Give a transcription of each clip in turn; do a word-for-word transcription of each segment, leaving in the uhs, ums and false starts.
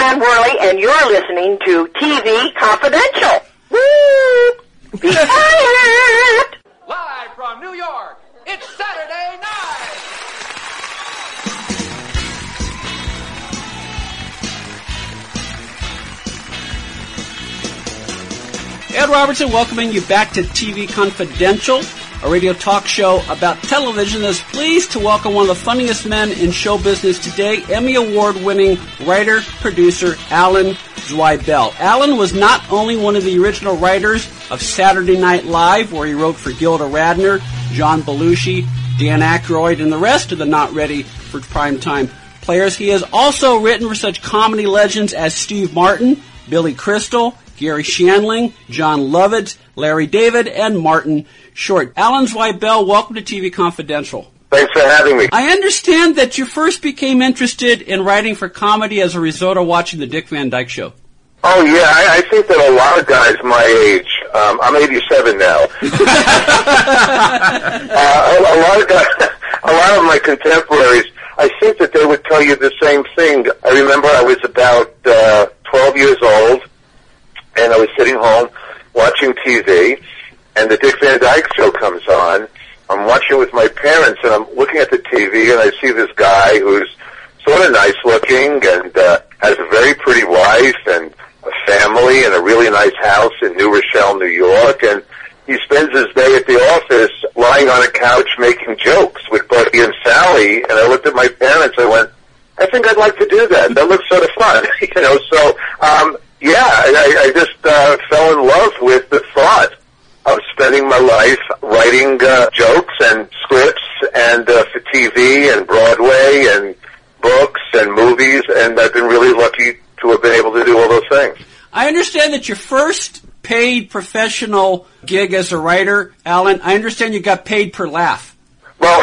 Ann Worley, and you're listening to T V Confidential. Woo! Be quiet! Live from New York, it's Saturday night! Ed Robertson welcoming you back to T V Confidential, a radio talk show about television that's pleased to welcome one of the funniest men in show business today, Emmy Award-winning writer, producer, Alan Zweibel. Alan was not only one of the original writers of Saturday Night Live, where he wrote for Gilda Radner, John Belushi, Dan Aykroyd, and the rest of the not ready for primetime players. He has also written for such comedy legends as Steve Martin, Billy Crystal, Gary Shandling, John Lovitz, Larry David, and Martin Short. Alan Zweibel, welcome to T V Confidential. Thanks for having me. I understand that you first became interested in writing for comedy as a result of watching the Dick Van Dyke Show. Oh, yeah, I, I think that a lot of guys my age, um, I'm eighty-seven now, uh, a, a lot of guys, a lot of my contemporaries, I think that they would tell you the same thing. I remember I was about uh, twelve years old, and I was sitting home watching T V, and the Dick Van Dyke Show comes on. I'm watching it with my parents, and I'm looking at the T V, and I see this guy who's sort of nice-looking and uh, has a very pretty wife and a family and a really nice house in New Rochelle, New York, and he spends his day at the office lying on a couch making jokes with Buddy and Sally, and I looked at my parents, I went, I think I'd like to do that. That looks sort of fun. you know, so, um, yeah, I, I just uh, fell in love with the thought of spending my life writing uh, jokes and scripts and uh, for T V and Broadway and books and movies, and I've been really lucky to have been able to do all those things. I understand that your first paid professional gig as a writer, Alan, I understand you got paid per laugh. Well,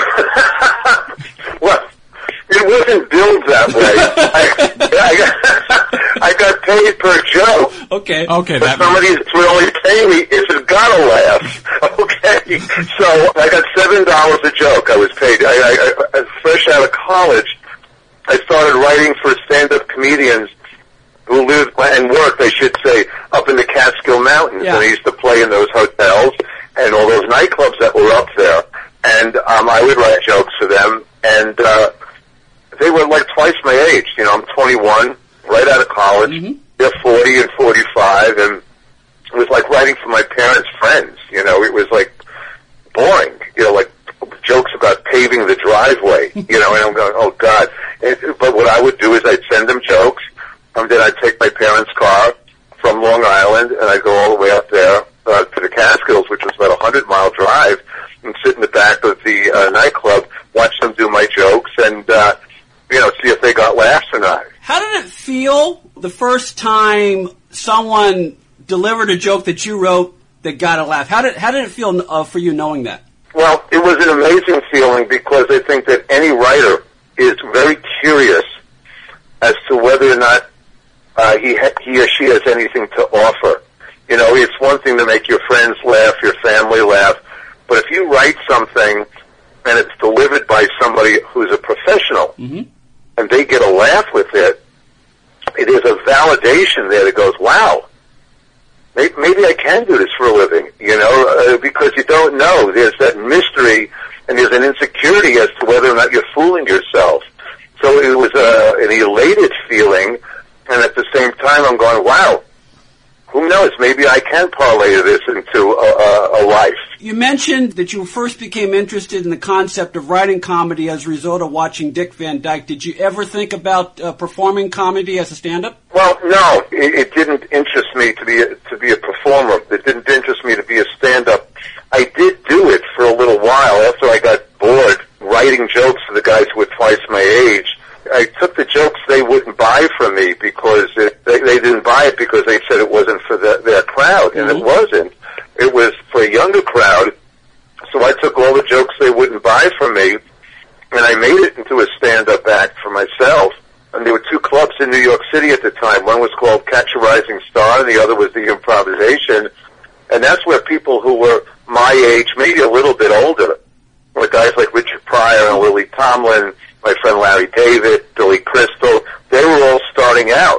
well, it wasn't billed that way. I, I, got, I got paid per joke. Okay. Okay, but that somebody's really paying me if it's got a laugh. Okay. So I got seven dollars a joke. I was paid. I, I, I, fresh out of college, I started writing for stand-up comedians who lived and worked, I should say, up in the Catskill Mountains. Yeah. And I used to play in those hotels and all those nightclubs that were up there. And um, I would write jokes for them. And uh, they were like twice my age. You know, I'm twenty-one, right out of college. Mm-hmm. They're forty and forty-five. And it was like writing for my parents' friends. You know, it was like boring. You know, like jokes about paving the driveway. You know, and I'm going, oh, God. And, but what I would do is I'd send them jokes. Um, then I'd take my parents' car from Long Island, and I'd go all the way up there uh, to the Catskills, which was about a hundred-mile drive, and sit in the back of the uh, nightclub, watch them do my jokes, and, uh, you know, see if they got laughs or not. How did it feel the first time someone delivered a joke that you wrote that got a laugh? How did how did it feel uh, for you knowing that? Well, it was an amazing feeling because I think that any writer is very curious as to whether or not Uh, he ha- he or she has anything to offer. You know, it's one thing to make your friends laugh, your family laugh, but if you write something and it's delivered by somebody who's a professional, mm-hmm. and they get a laugh with it, it is a validation there that goes, wow, maybe, maybe I can do this for a living, you know, uh, because you don't know. There's that mystery and there's an insecurity as to whether or not you're fooling yourself. So it was uh, an elated feeling. And at the same time, I'm going, wow, who knows? Maybe I can parlay this into a, a, a life. You mentioned that you first became interested in the concept of writing comedy as a result of watching Dick Van Dyke. Did you ever think about uh, performing comedy as a stand-up? Well, no, it, it didn't interest me to be a, to be a performer. It didn't interest me to be a stand-up. I did do it for a little while after I got bored writing jokes for the guys who were twice my age. I took the jokes they wouldn't buy from me because it, they, they didn't buy it because they said it wasn't for the, their crowd, and mm-hmm. it wasn't. It was for a younger crowd, so I took all the jokes they wouldn't buy from me, and I made it into a stand-up act for myself. And there were two clubs in New York City at the time. One was called Catch a Rising Star, and the other was the Improvisation, and that's where people who were my age, maybe a little bit older, were guys like Richard Pryor and Lily Tomlin, my friend Larry David, Billy Crystal, they were all starting out.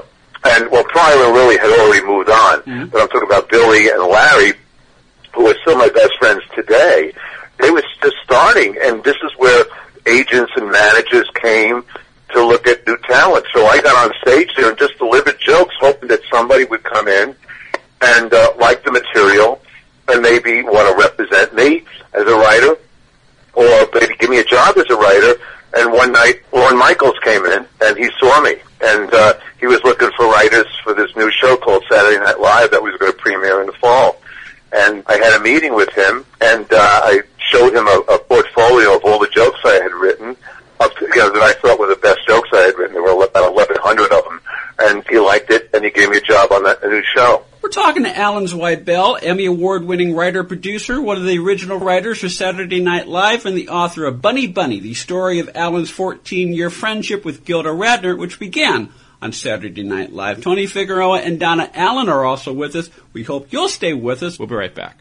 And, well, Pryor and Lily had already moved on. Mm-hmm. But I'm talking about Billy and Larry, who are still my best friends today. They were just starting, and this is where agents and managers came to look at new talent. So I got on stage there and just delivered jokes, hoping that somebody would come in and uh, like the material and maybe want to represent me as a writer, or maybe give me a job as a writer. And one night, Lorne Michaels came in, and he saw me, and uh, he was looking for writers for this new show called Saturday Night Live that was going to premiere in the fall. And I had a meeting with him, and uh, I showed him a, a portfolio of all the jokes I had written, up to, you know, that I thought were the best jokes I had written. There were about eleven hundred of them, and he liked it, and he gave me a job on that new show. We're talking to Alan Zweibel, Emmy Award-winning writer-producer, one of the original writers for Saturday Night Live, and the author of Bunny Bunny, the story of Alan's fourteen-year friendship with Gilda Radner, which began on Saturday Night Live. Tony Figueroa and Donna Allen are also with us. We hope you'll stay with us. We'll be right back.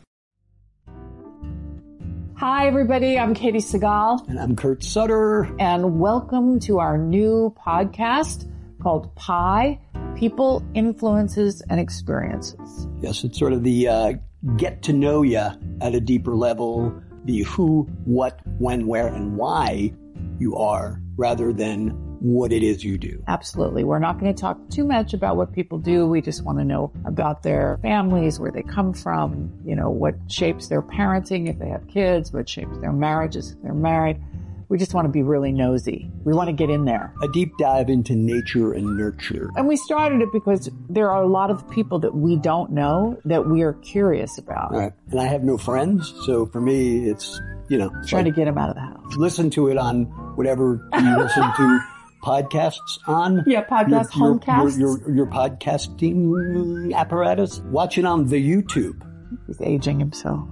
Hi, everybody. I'm Katie Segal. And I'm Kurt Sutter. And welcome to our new podcast called Pi, People, Influences, and Experiences. Yes, it's sort of the uh, get to know you at a deeper level, the who, what, when, where, and why you are, rather than what it is you do. Absolutely. We're not going to talk too much about what people do. We just want to know about their families, where they come from, you know, what shapes their parenting if they have kids, what shapes their marriages if they're married. We just want to be really nosy. We want to get in there. A deep dive into nature and nurture. And we started it because there are a lot of people that we don't know that we are curious about. All right. And I have no friends, so for me, it's, you know. Trying like, to get them out of the house. Listen to it on whatever you listen to podcasts on. Yeah, podcast, your, homecasts. Your, your, your podcasting apparatus. Watch it on the YouTube. He's aging himself.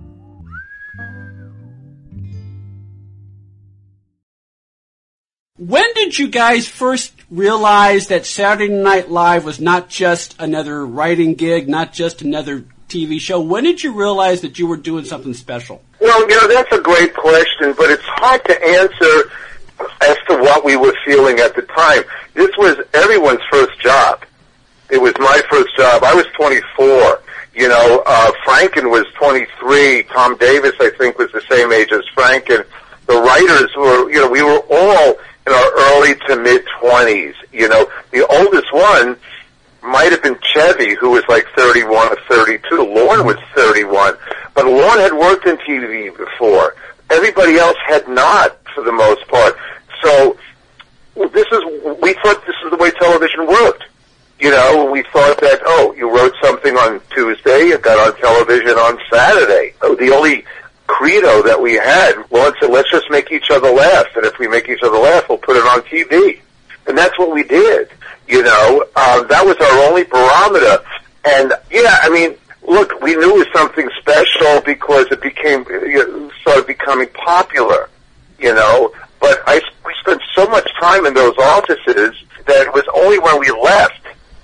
When did you guys first realize that Saturday Night Live was not just another writing gig, not just another T V show? When did you realize that you were doing something special? Well, you know, that's a great question, but it's hard to answer as to what we were feeling at the time. This was everyone's first job. It was my first job. I was twenty-four. You know, uh, Franken was twenty-three. Tom Davis, I think, was the same age as Franken. The writers were, you know, we were all in our early to mid-twenties. You know, the oldest one might have been Chevy, who was like thirty-one or thirty-two. Lorne was thirty-one. But Lorne had worked in T V before. Everybody else had not, for the most part. So this is, we thought this is the way television worked. You know, we thought that, oh, you wrote something on Tuesday, it got on television on Saturday. Oh, the only credo that we had, Lorne said, let's just make each other laugh. And if we make each other laugh, we'll put it on T V. And that's what we did. You know, um, that was our only barometer. And, yeah, I mean, look, we knew it was something special because it became, you know, started becoming popular, you know. But I, we spent so much time in those offices that it was only when we left,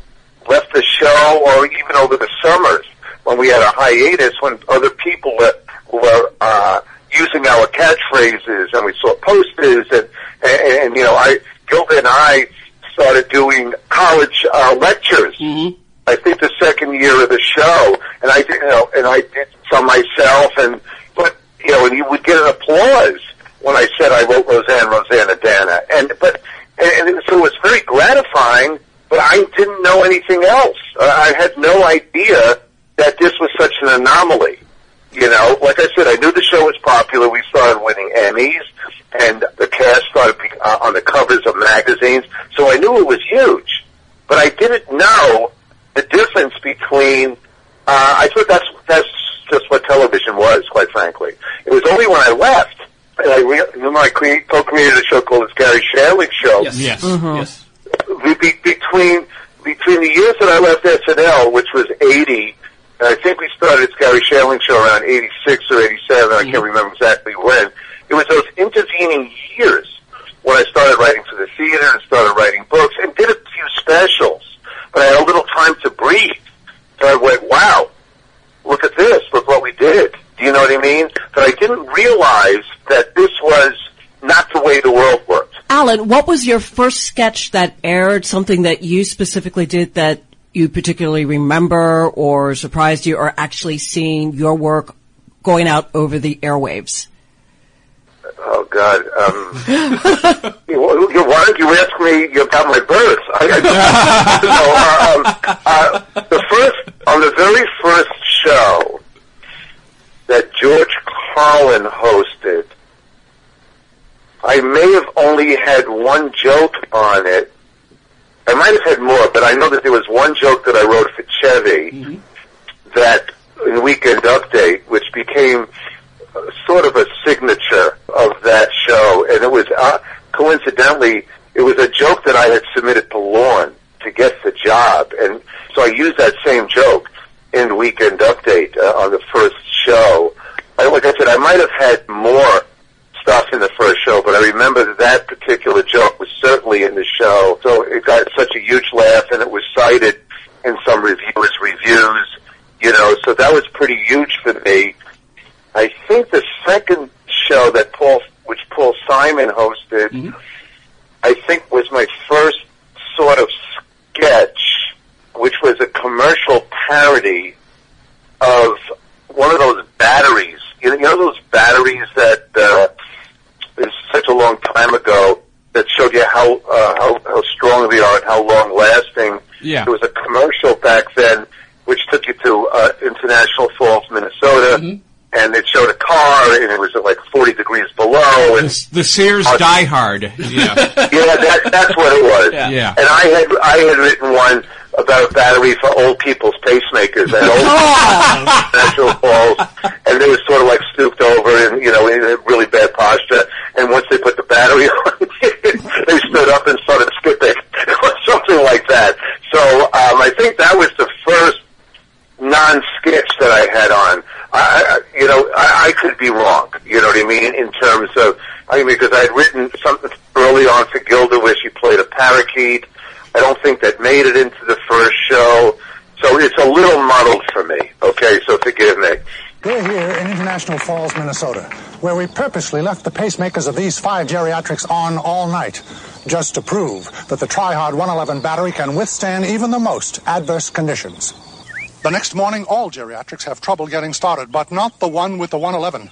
left the show, or even over the summers, when we had a hiatus, when other people were, were uh, using our catchphrases, and we saw posters, and, and, and you know, I, Gilda and I started doing college uh, lectures. Mm-hmm. I think the second year of the show, and I did, you know, and I did some myself, and but you know, and you would get an applause when I said I wrote Roseanne, Rosanna, Dana, and but and, and so it was very gratifying. But I didn't know anything else. Uh, I had no idea that this was such an anomaly. You know, like I said, I knew the show was popular. We started winning Emmys, and the cast started uh, on the covers of magazines. So I knew it was huge, but I didn't know the difference between. Uh, I thought that's that's just what television was, quite frankly. It was only when I left, and I re- remember I cre- co-created a show called The Gary Shandling Show. Yes, yes, mm-hmm. yes. Be- between between the years that I left S N L, which was eighty, and I think we started Gary Shandling Show around eighty-six or eighty-seven. Mm-hmm. I can't remember exactly when. It was those intervening years when I started writing for the theater and started writing books and did a few specials. But I had a little time to breathe. So I went, wow, look at this, look what we did. Do you know what I mean? But I didn't realize that this was not the way the world worked. Alan, what was your first sketch that aired, something that you specifically did that you particularly remember or surprised you, or actually seeing your work going out over the airwaves? Oh, God. Um, why don't you ask me about my birth? I, I, you know, uh, um, uh, the first, on the very first show that George Carlin hosted, I may have only had one joke on it. I might have had more, but I know that there was one joke that I wrote for Chevy mm-hmm. that in Weekend Update, which became uh, sort of a signature of that show. And it was, uh, coincidentally, it was a joke that I had submitted to Lorne to get the job. And so I used that same joke in Weekend Update uh, on the first show. I, like I said, I might have had more stuff in the first show, but I remember that, that particular joke was certainly in the show. So it got such a huge laugh, and it was cited in some reviewers' reviews, you know, so that was pretty huge for me. I think the second show that Paul, which Paul Simon hosted, mm-hmm. I think was my first sort of sketch, which was a commercial parody of one of those batteries. You know, you know those batteries that uh, is such a long time ago that showed you how uh, how, how strong they are and how long lasting. Yeah. There was a commercial back then which took you to uh, International Falls, Minnesota, mm-hmm. and it showed a car, and it was at like forty degrees below. And the, the Sears uh, Die Hard. Yeah, yeah, that, that's what it was. Yeah. yeah, and I had I had written one about a battery for old people's pacemakers at old International Falls, and they were sort of like stooped over and, you know, in a really bad posture. And once they put the battery on, they stood up and started skipping, or something like that. So um, I think that was the first non-sketch that I had on. I, I you know, I, I could be wrong. You know what I mean? In terms of, I mean, because I had written something early on for Gilda where she played a parakeet. I don't think that made it into the first show. So it's a little muddled for me. Okay, so forgive me. We're here in International Falls, Minnesota, where we purposely left the pacemakers of these five geriatrics on all night, just to prove that the Tri-Hard one eleven battery can withstand even the most adverse conditions. The next morning, all geriatrics have trouble getting started, but not the one with the one eleven.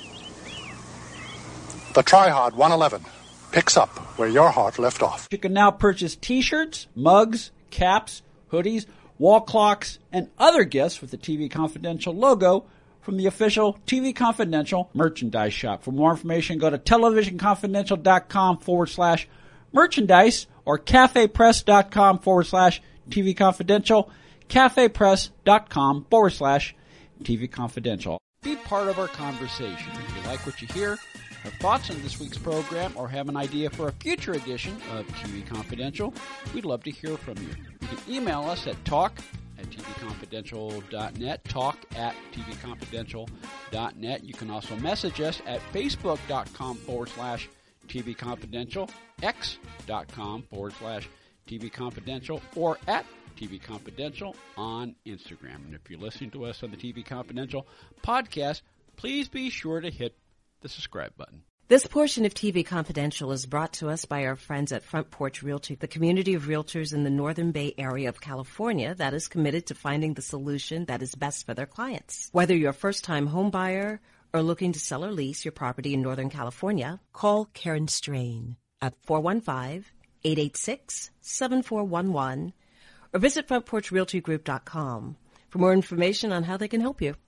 The Tri-Hard one eleven picks up where your heart left off. You can now purchase T-shirts, mugs, caps, hoodies, wall clocks, and other gifts with the T V Confidential logo from the official T V Confidential merchandise shop. For more information, go to televisionconfidential.com forward slash merchandise or cafepress.com forward slash TV Confidential, cafepress.com forward slash TV Confidential. Be part of our conversation. If you like what you hear, have thoughts on this week's program, or have an idea for a future edition of T V Confidential, we'd love to hear from you. You can email us at talk at tvconfidential.net, talk at tvconfidential.net. You can also message us at facebook.com forward slash tvconfidential, x.com forward slash tvconfidential, or at T V Confidential on Instagram. And if you're listening to us on the T V Confidential podcast, please be sure to hit the subscribe button. This portion of T V Confidential is brought to us by our friends at Front Porch Realty, the community of realtors in the Northern Bay area of California that is committed to finding the solution that is best for their clients. Whether you're a first-time home buyer or looking to sell or lease your property in Northern California, call Karen Strain at four one five, eight eight six, seven four one one or visit front porch realty group dot com for more information on how they can help you.